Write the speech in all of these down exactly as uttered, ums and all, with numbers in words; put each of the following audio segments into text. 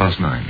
past nine.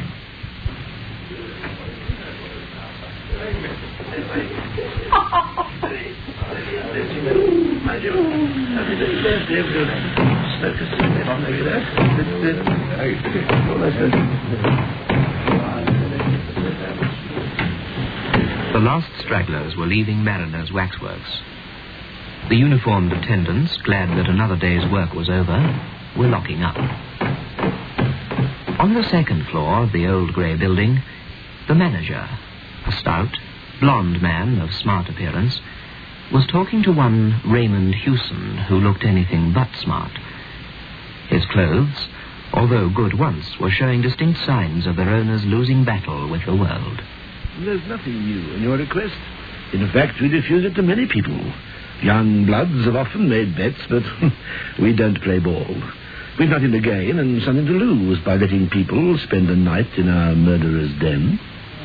The last stragglers were leaving Mariner's waxworks. The uniformed attendants, glad that another day's work was over, were locking up. On the second floor of the old grey building, the manager, a stout, blond man of smart appearance, was talking to one Raymond Hewson, who looked anything but smart. His clothes, although good once, were showing distinct signs of their owner's losing battle with the world. There's nothing new in your request. In fact, we refuse it to many people. Young bloods have often made bets, but we don't play ball. We've nothing to gain and something to lose by letting people spend a night in our murderer's den.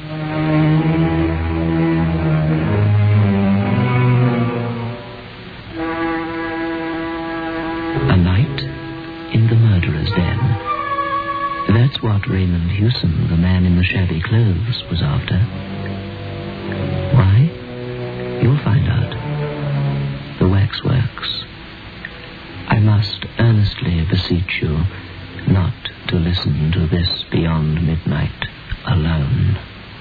A night in the murderer's den. That's what Raymond Hewson, the man in the shabby clothes, was after. Why? You'll find out. The waxworks. I must earnestly beseech you not to listen to this beyond midnight alone.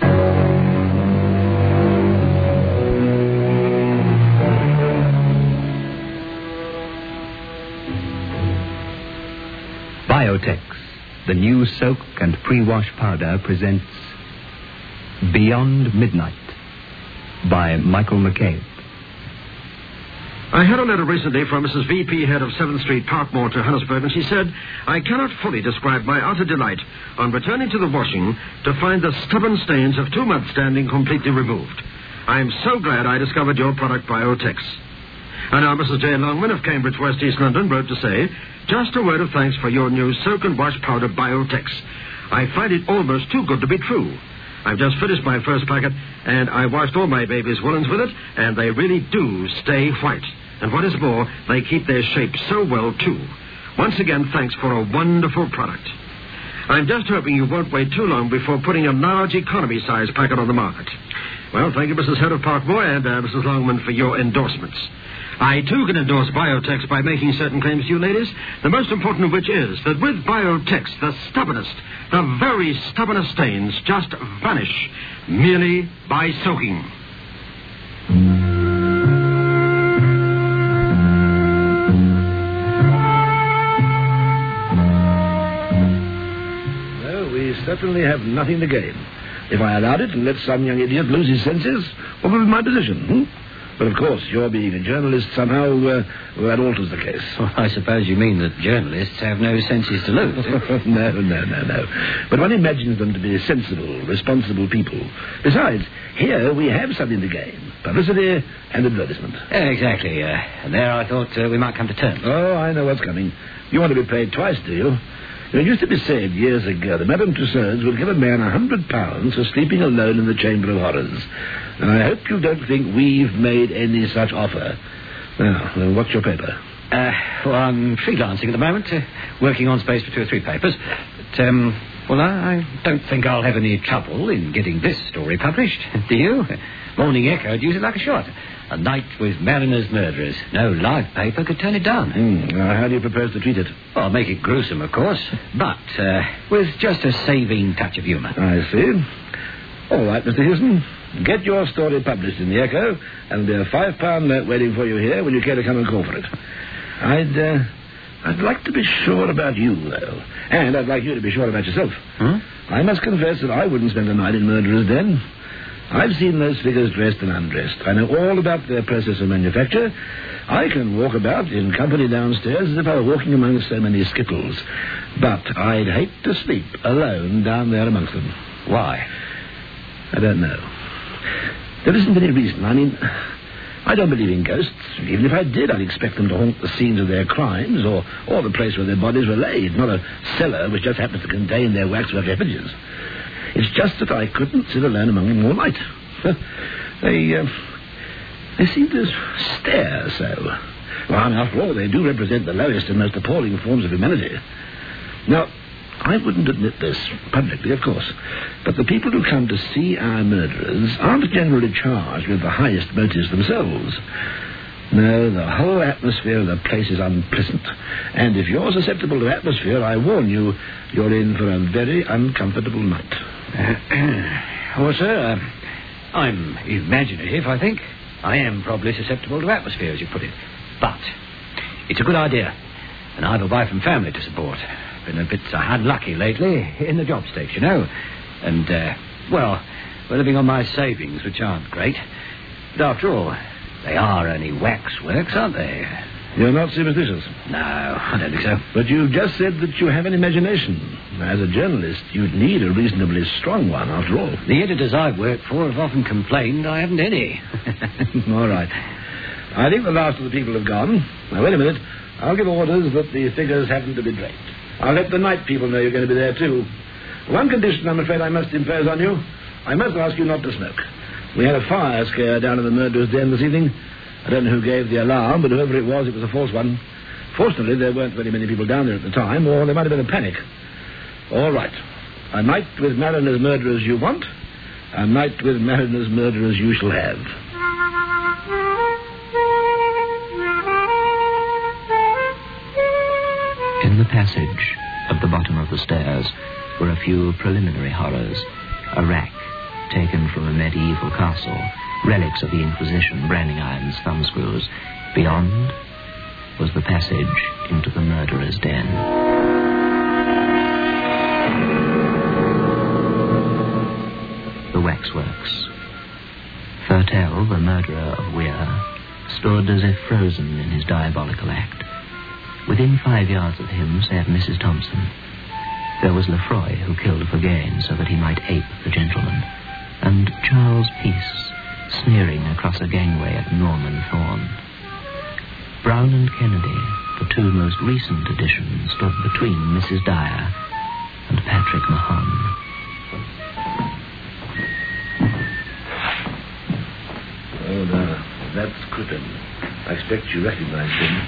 Biotex, the new soak and pre-wash powder, presents Beyond Midnight by Michael McCabe. I had a letter recently from Missus V P, head of seventh Street, Parkmore, Johannesburg, and she said, I cannot fully describe my utter delight on returning to the washing to find the stubborn stains of two months' standing completely removed. I am so glad I discovered your product, Biotex. And now Missus J. Longman of Cambridge, West East London, wrote to say, just a word of thanks for your new soak and wash powder, Biotex. I find it almost too good to be true. I've just finished my first packet, and I washed all my baby's woolens with it, and they really do stay white. And what is more, they keep their shape so well, too. Once again, thanks for a wonderful product. I'm just hoping you won't wait too long before putting a large economy-size packet on the market. Well, thank you, Missus Head of Parkmore, and uh, Missus Longman, for your endorsements. I, too, can endorse Biotex by making certain claims to you, ladies, the most important of which is that with Biotex, the stubbornest, the very stubbornest stains just vanish merely by soaking. Well, we certainly have nothing to gain. If I allowed it and let some young idiot lose his senses, what would be my position, hmm? But, of course, your being a journalist somehow, uh, well, that alters the case. Well, I suppose you mean that journalists have no senses to lose. no, no, no, no. But one imagines them to be sensible, responsible people. Besides, here we have something to gain. Publicity and advertisement. Exactly. Uh, and there I thought uh, we might come to terms. Oh, I know what's coming. You want to be paid twice, do you? It used to be said years ago that Madame Tussauds would give a man a hundred pounds for sleeping alone in the Chamber of Horrors. And I hope you don't think we've made any such offer. Now, uh, what's your paper? Uh, well, I'm freelancing at the moment, uh, working on space for two or three papers. But, um, well, I, I don't think I'll have any trouble in getting this story published. Do you? Morning Echo would use it like a shot. A night with Mariner's murderers. No live paper could turn it down. Mm, now, how do you propose to treat it? Well, I'll make it gruesome, of course, but uh, with just a saving touch of humour. I see. All right, Mister Hewson. Get your story published in the Echo, and there'll be a five-pound note waiting for you here when you care to come and call for it. I'd, uh, I'd like to be sure about you, though. And I'd like you to be sure about yourself. Huh? I must confess that I wouldn't spend a night in Murderer's Den. I've seen those figures dressed and undressed. I know all about their process of manufacture. I can walk about in company downstairs as if I were walking among so many skittles. But I'd hate to sleep alone down there amongst them. Why? I don't know. There isn't any reason. I mean, I don't believe in ghosts. Even if I did, I'd expect them to haunt the scenes of their crimes or, or the place where their bodies were laid, not a cellar which just happens to contain their waxwork effigies. It's just that I couldn't sit alone among them all night. they, uh, they seem to stare so. Well, I mean, after all, they do represent the lowest and most appalling forms of humanity. Now, I wouldn't admit this publicly, of course, but the people who come to see our murderers aren't generally charged with the highest motives themselves. No, the whole atmosphere of the place is unpleasant, and if you're susceptible to atmosphere, I warn you, you're in for a very uncomfortable night. Well, sir, uh, I'm imaginative, I think. I am probably susceptible to atmosphere, as you put it. But it's a good idea, and I've a wife and family to support. Been a bit uh, unlucky lately, in the job stakes, you know. And, uh, well, we're living on my savings, which aren't great. But after all, they are only waxworks, aren't they? You're not superstitious? No, I don't think so. But you just said that you have an imagination. As a journalist, you'd need a reasonably strong one, after all. The editors I've worked for have often complained I haven't any. All right. I think the last of the people have gone. Now, wait a minute. I'll give orders that the figures happen to be draped. I'll let the night people know you're going to be there, too. One condition, I'm afraid, I must impose on you. I must ask you not to smoke. We had a fire scare down in the murderer's den this evening. I don't know who gave the alarm, but whoever it was, it was a false one. Fortunately, there weren't very many people down there at the time, or there might have been a panic. All right. A night with Mariner's murderers you want. A night with Mariner's murderers you shall have. In the passage at the bottom of the stairs were a few preliminary horrors. A rack taken from a medieval castle, relics of the Inquisition, branding irons, thumbscrews. Beyond was the passage into the murderer's den. The waxworks. Thurtell, the murderer of Weir, stood as if frozen in his diabolical act. Within five yards of him sat Missus Thompson. There was Lefroy, who killed for gain so that he might ape the gentleman, and Charles Peace, sneering across a gangway at Norman Thorne. Brown and Kennedy, the two most recent additions, stood between Missus Dyer and Patrick Mahon. Oh, no, that's Crippen. I expect you recognize him.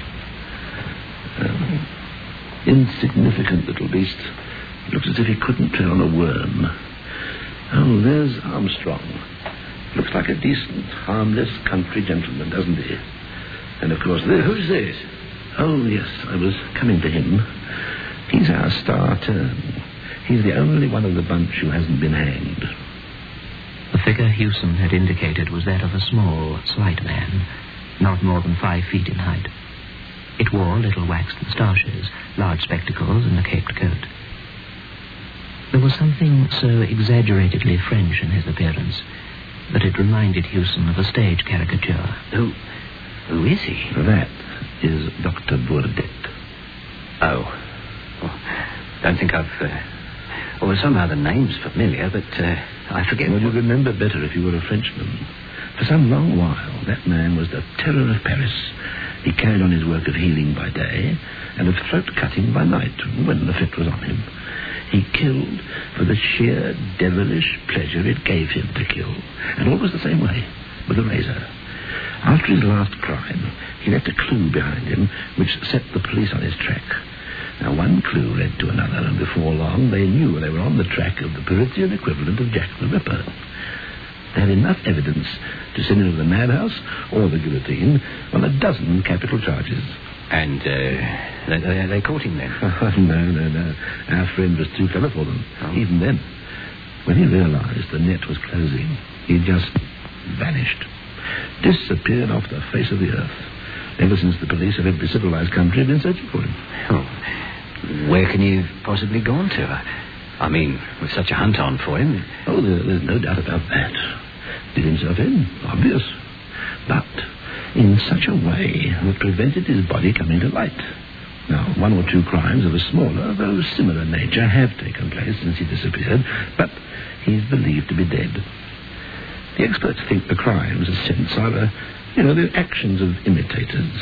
Um, insignificant little beast. Looks as if he couldn't tread on a worm. Oh, there's Armstrong. Looks like a decent, harmless country gentleman, doesn't he? And, of course, this... Who's this? Oh, yes, I was coming to him. He's our star turn. He's the only one of the bunch who hasn't been hanged. The figure Hewson had indicated was that of a small, slight man, not more than five feet in height. It wore little waxed moustaches, large spectacles, and a caped coat. There was something so exaggeratedly French in his appearance that it reminded Hewson of a stage caricature. Who... who is he? That is Doctor Bourdet. Oh. Well, don't think I've... Uh... Well, somehow the name's familiar, but uh, I forget... Well, you'd remember better if you were a Frenchman. For some long while, that man was the terror of Paris. He carried on his work of healing by day and of throat-cutting by night, when the fit was on him. He killed for the sheer devilish pleasure it gave him to kill. And always the same way, with a razor. After his last crime, he left a clue behind him which set the police on his track. Now, one clue led to another, and before long they knew they were on the track of the Parisian equivalent of Jack the Ripper. They had enough evidence to send him to the madhouse or the guillotine on a dozen capital charges. And, uh, they, they, they caught him then? Oh, no, no, no. Our friend was too clever for them, oh. even then. When he realized the net was closing, he just vanished. Disappeared off the face of the earth. Ever since the police of every civilized country have been searching for him. Oh. Where can he have possibly gone to? I mean, with such a hunt on for him. Oh, there, there's no doubt about that. Did himself in, obvious. But in such a way that prevented his body coming to light. Now, one or two crimes of a smaller, though similar nature have taken place since he disappeared, but he's believed to be dead. The experts think the crimes, as since, are, uh, you know, the actions of imitators.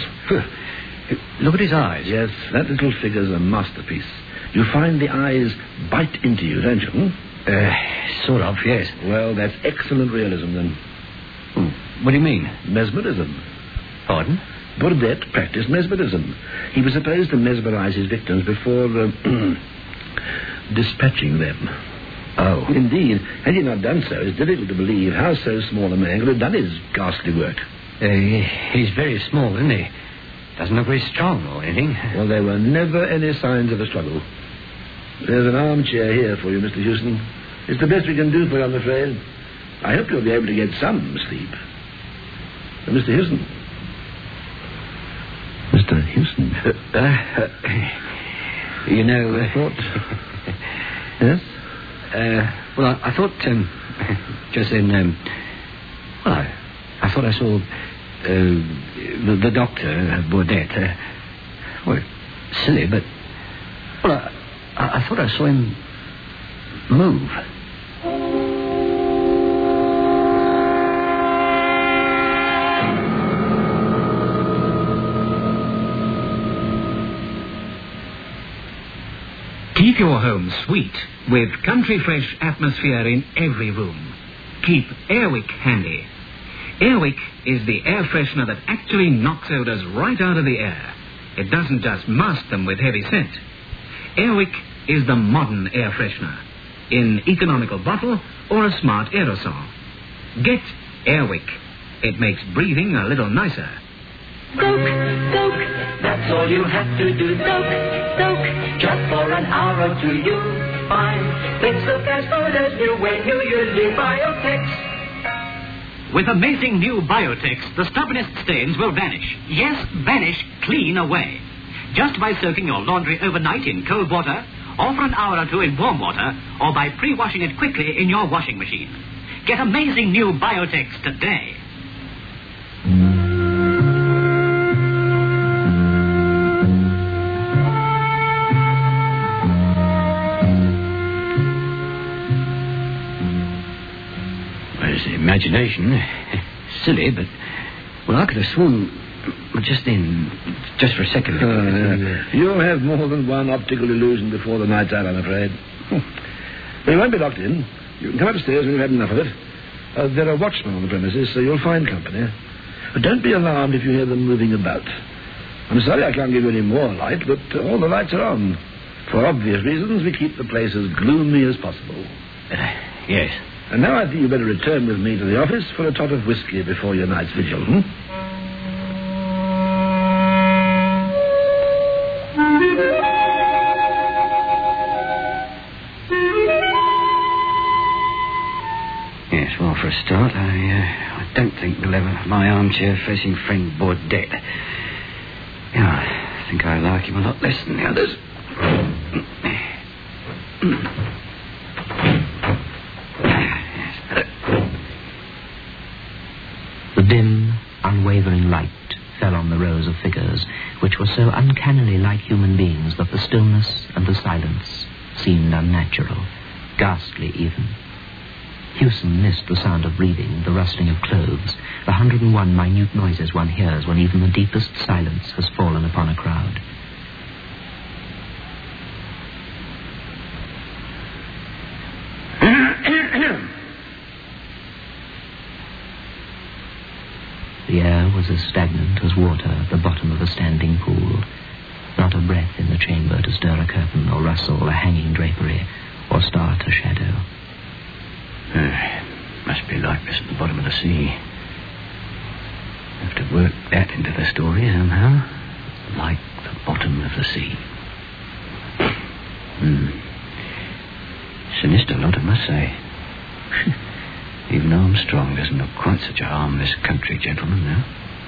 Look at his eyes. Yes, that little figure's a masterpiece. You find the eyes bite into you, don't you? Uh, sort of, yes. Well, that's excellent realism, then. Hmm. What do you mean? Mesmerism. Pardon? Bourdet practiced mesmerism. He was supposed to mesmerize his victims before... Uh, dispatching them. Oh. Indeed, had he not done so, it's difficult to believe how so small a man could have done his ghastly work. Uh, he's very small, isn't he? Doesn't look very strong or anything. Well, there were never any signs of a struggle. There's an armchair here for you, Mister Houston. It's the best we can do for you, I'm afraid. I hope you'll be able to get some sleep. Uh, Mister Houston. Mister Houston. Uh, uh, you know... I thought... yes? Uh, well, I, I thought, um, just then, um, well, I, I thought I saw uh, the, the doctor, uh, Baudet. Uh, well, silly, but, well, I, I thought I saw him move. Keep your home sweet with country fresh atmosphere in every room. Keep Airwick handy. Airwick is the air freshener that actually knocks odours right out of the air. It doesn't just mask them with heavy scent. Airwick is the modern air freshener in economical bottle or a smart aerosol. Get Airwick. It makes breathing a little nicer. Soak, soak, that's all you have to do. Soak, soak, just for an hour or two you'll find things look as good as new when you use the Biotex. With amazing new Biotex, the stubbornest stains will vanish. Yes, vanish clean away. Just by soaking your laundry overnight in cold water, or for an hour or two in warm water, or by pre-washing it quickly in your washing machine. Get amazing new Biotex today. Imagination. Silly, but... Well, I could have sworn... Just then... Just for a second. Uh, you'll have more than one optical illusion before the night's out, I'm afraid. Well, you won't be locked in. You can come upstairs when you've had enough of it. Uh, there are watchmen on the premises, so you'll find company. But don't be alarmed if you hear them moving about. I'm sorry I can't give you any more light, but uh, all the lights are on. For obvious reasons, we keep the place as gloomy as possible. Uh, yes. And now I think you'd better return with me to the office for a tot of whiskey before your night's vigil, hmm? Yes, well, for a start, I, uh, I don't think we'll have my armchair facing friend Baudet. Yeah, I think I like him a lot less than the others. The dim, unwavering light fell on the rows of figures, which were so uncannily like human beings that the stillness and the silence seemed unnatural, ghastly even. Hewson missed the sound of breathing, the rustling of clothes, the hundred and one minute noises one hears when even the deepest silence has fallen upon a crowd. The air was as stagnant as water at the bottom of a standing pool. Not a breath in the chamber to stir a curtain or rustle a hanging drapery or start a shadow. Uh, must be like this at the bottom of the sea. Have to work that into the story somehow. Like the bottom of the sea. Hmm. Sinister lot, I must say. Even Armstrong doesn't look quite such a harmless country gentleman now.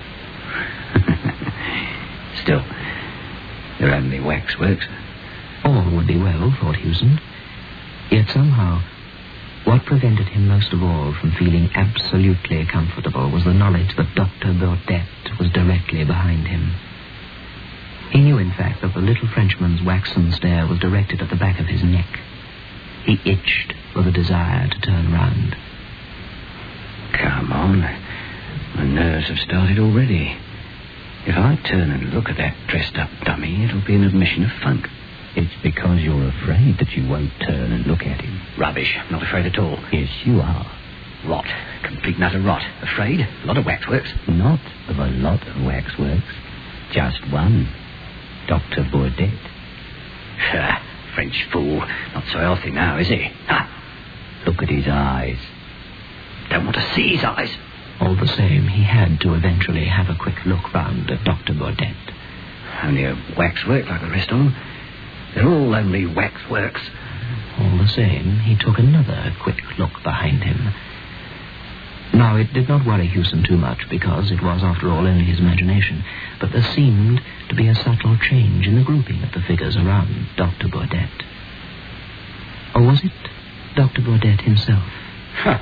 Still, they're only waxworks. All would be well, thought Hewson. Yet somehow, what prevented him most of all from feeling absolutely comfortable was the knowledge that Doctor Baudet was directly behind him. He knew, in fact, that the little Frenchman's waxen stare was directed at the back of his neck. He itched with a desire to turn round. Come on. My nerves have started already. If I turn and look at that dressed-up dummy, it'll be an admission of funk. It's because you're afraid that you won't turn and look at him. Rubbish. Not afraid at all. Yes, you are. Rot. Complete and utter rot. Afraid? A lot of waxworks. Not of a lot of waxworks. Just one. Doctor Baudet. French fool. Not so healthy now, is he? Ah, look at his eyes. Don't want to see his eyes. All the same, he had to eventually have a quick look round at Doctor Baudet. Only a waxwork like the rest of them. They're all only waxworks. All the same, he took another quick look behind him. Now, it did not worry Hewson too much, because it was, after all, only his imagination, but there seemed to be a subtle change in the grouping of the figures around Doctor Baudet. Or was it Doctor Baudet himself? Huh.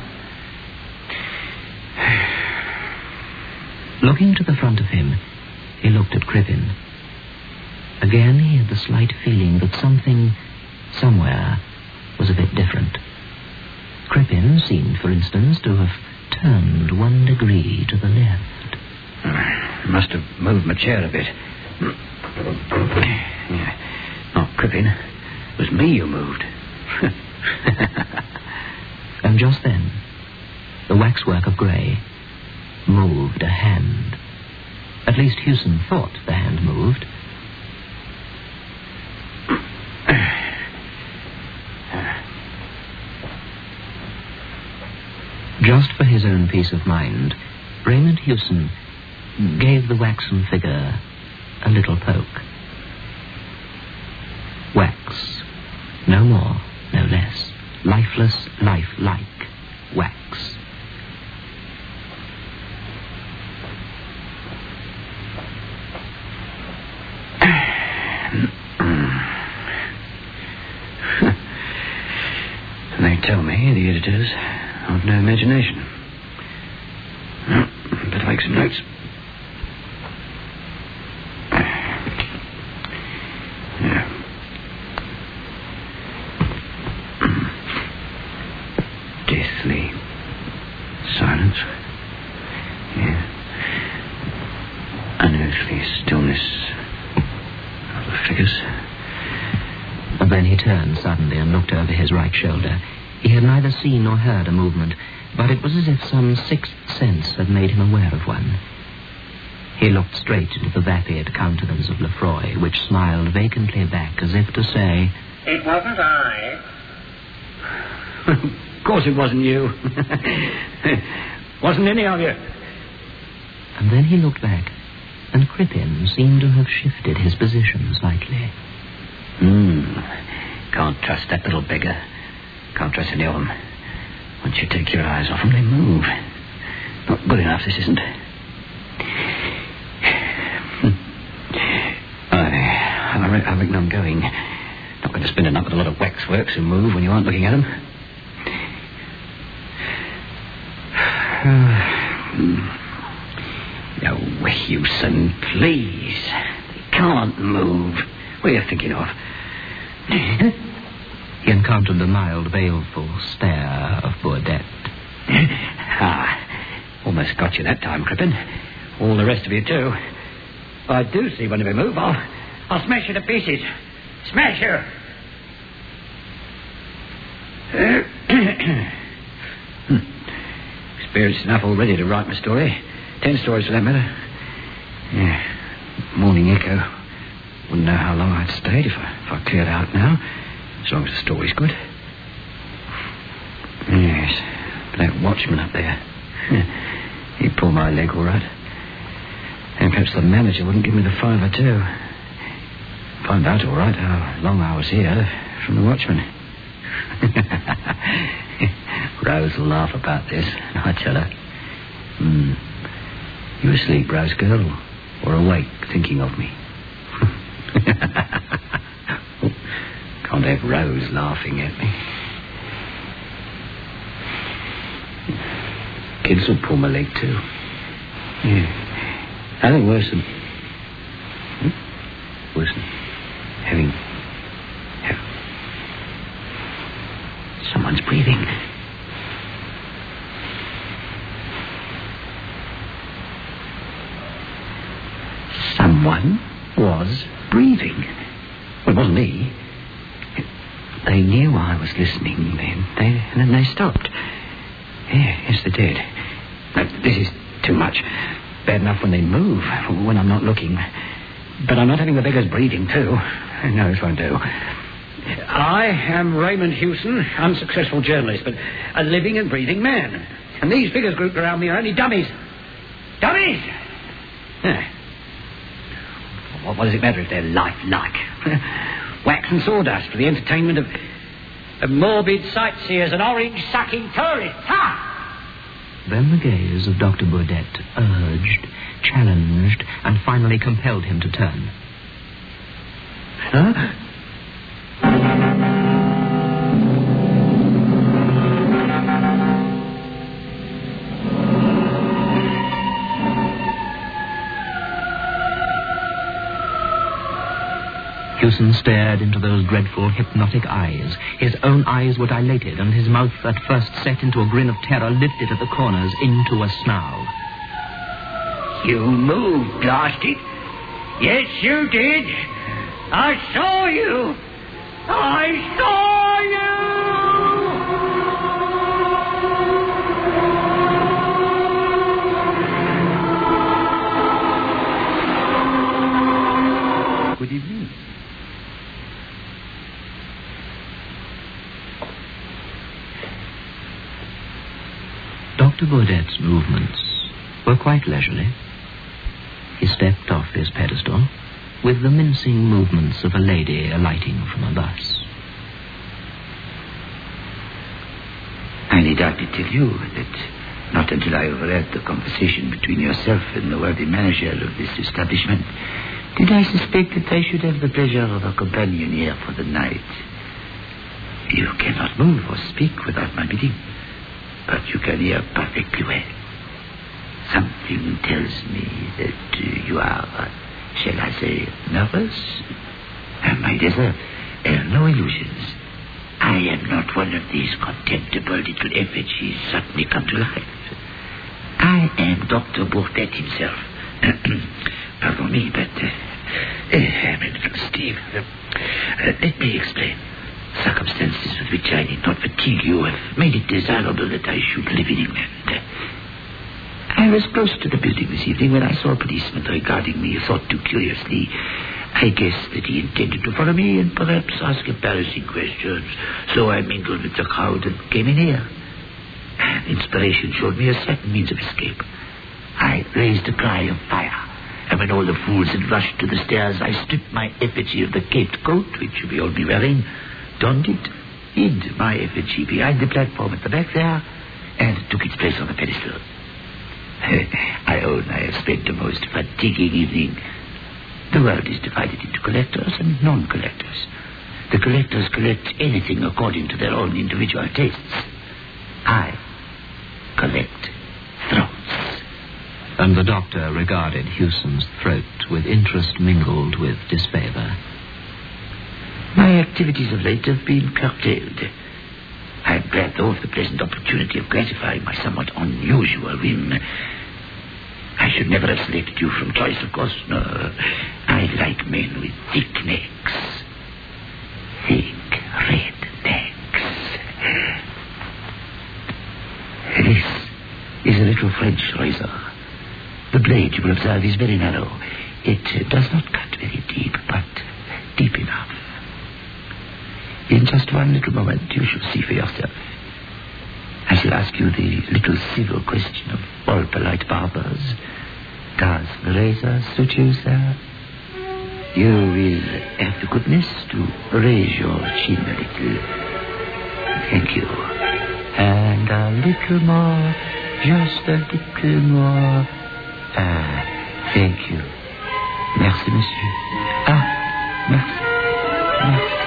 Looking to the front of him, he looked at Crippen. Again, he had the slight feeling that something, somewhere, was a bit different. Crippen seemed, for instance, to have turned one degree to the left. I must have moved my chair a bit. Yeah. Not Crippen. It was me who moved. And just then, the waxwork of grey moved a hand. At least Hewson thought the hand moved. Just for his own peace of mind, Raymond Hewson gave the waxen figure a little poke. Wax. No more, no less. Lifeless, lifelike wax. They tell me, the editors, I've no imagination. Better make some notes. Yeah. Deathly silence. Yeah. Unearthly stillness of the figures. And then he turned suddenly and looked over his right shoulder. He had neither seen nor heard a movement, but it was as if some sixth sense had made him aware of one. He looked straight into the vapid countenance of Lefroy, which smiled vacantly back as if to say, "It wasn't I." Of course it wasn't you. Wasn't any of you. And then he looked back, and Crippen seemed to have shifted his position slightly. Hmm. Can't trust that little beggar. Can't trust any of them. Once you take your eyes off them, they move. Not good enough, this isn't. I, I, re- I reckon I'm going. Not going to spend enough with a lot of waxworks who move when you aren't looking at them. No, Hewson, please. They can't move. What are you thinking of? He encountered the mild, baleful stare of Baudet. Ah, almost got you that time, Crippen. All the rest of you, too. If I do see one of you move, I'll, I'll smash you to pieces. Smash you! Experienced enough already to write my story. Ten stories for that matter. Yeah. Morning Echo. Wouldn't know how long I'd stayed if I, if I cleared out now. As long as the story's good. Yes. But that watchman up there. He'd pull my leg all right. And perhaps the manager wouldn't give me the fiver too. Find out all right how long I was here from the watchman. Rose will laugh about this, I tell her. Hmm. You asleep, Rose girl? Or awake thinking of me? Can't have Rose laughing at me. Kids will pull my leg too. Yeah. I think worse than... Hmm? Worse than having... Have... Someone's breathing. Someone was breathing. Well, it wasn't me. They knew I was listening then. They, and then they stopped. Yeah, yes, they did. No, this is too much. Bad enough when they move, when I'm not looking. But I'm not having the beggars breathing, too. No, this won't do. I am Raymond Hewson, unsuccessful journalist, but a living and breathing man. And these figures grouped around me are only dummies. Dummies! Yeah. What, what does it matter if they're lifelike? Wax and sawdust for the entertainment of, of morbid sightseers and orange-sucking tourists. Ha! Then the gaze of Doctor Burdett urged, challenged, and finally compelled him to turn. Huh? Hewson stared into those dreadful, hypnotic eyes. His own eyes were dilated, and his mouth, at first set into a grin of terror, lifted at the corners into a snarl. You moved, blast it. Yes, you did. I saw you. I saw you. Good evening. Doctor Burdett's movements were quite leisurely. He stepped off his pedestal with the mincing movements of a lady alighting from a bus. I need hardly tell you that not until I overheard the conversation between yourself and the worthy manager of this establishment did I suspect that I should have the pleasure of a companion here for the night. You cannot move or speak without my bidding, but you can hear perfectly well. Something tells me that uh, you are, uh, shall I say, nervous? And my desert, uh, no illusions. I am not one of these contemptible little effigies suddenly come to life. I am Doctor Burdett himself. Pardon me, but uh, uh, I'm a little stiff. Uh, uh, let me explain. Circumstances with which I need not fatigue you have made it desirable that I should live in England. I was close to the building this evening when I saw a policeman regarding me, thought too curiously. I guessed that he intended to follow me and perhaps ask embarrassing questions. So I mingled with the crowd and came in here. Inspiration showed me a certain means of escape. I raised a cry of fire. And when all the fools had rushed to the stairs, I stripped my effigy of the caped coat, which you behold me wearing, donned it, hid my effigy behind the platform at the back there, and took its place on the pedestal. I own I have spent a most fatiguing evening. The world is divided into collectors and non-collectors. The collectors collect anything according to their own individual tastes. I collect throats. And the doctor regarded Hewson's throat with interest mingled with disfavor. My activities of late have been curtailed. I am glad, though, of the pleasant opportunity of gratifying my somewhat unusual whim. I should never have selected you from choice, of course. No, I like men with thick necks. Thick red necks. This is a little French razor. The blade, you will observe, is very narrow. It uh, does not cut very deep, but deep enough. In just one little moment, you shall see for yourself. I shall ask you the little civil question of all polite barbers. Does the razor suit you, sir? You will have the goodness to raise your chin a little. Thank you. And a little more, just a little more. Ah, thank you. Merci, monsieur. Ah, merci. Merci.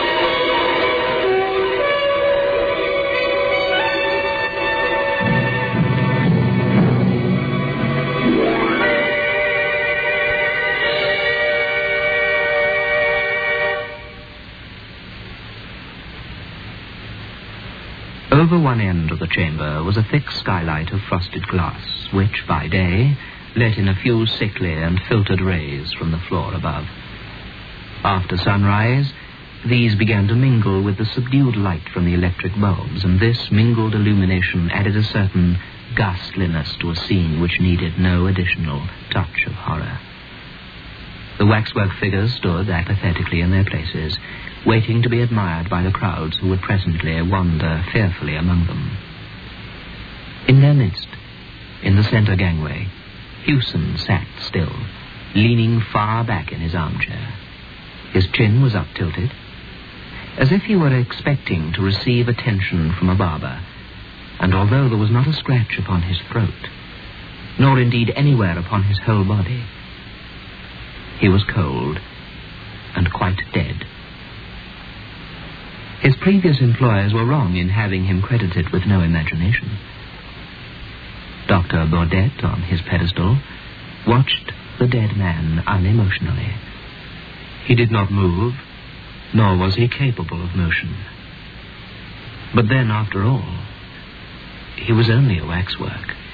Over one end of the chamber was a thick skylight of frosted glass, which, by day, let in a few sickly and filtered rays from the floor above. After sunrise, these began to mingle with the subdued light from the electric bulbs, and this mingled illumination added a certain ghastliness to a scene which needed no additional touch of horror. The waxwork figures stood apathetically in their places, waiting to be admired by the crowds who would presently wander fearfully among them. In their midst, in the centre gangway, Hewson sat still, leaning far back in his armchair. His chin was up-tilted, as if he were expecting to receive attention from a barber, and although there was not a scratch upon his throat, nor indeed anywhere upon his whole body, he was cold and quite dead. His previous employers were wrong in having him credited with no imagination. Doctor Baudet, on his pedestal, watched the dead man unemotionally. He did not move, nor was he capable of motion. But then, after all, he was only a waxwork.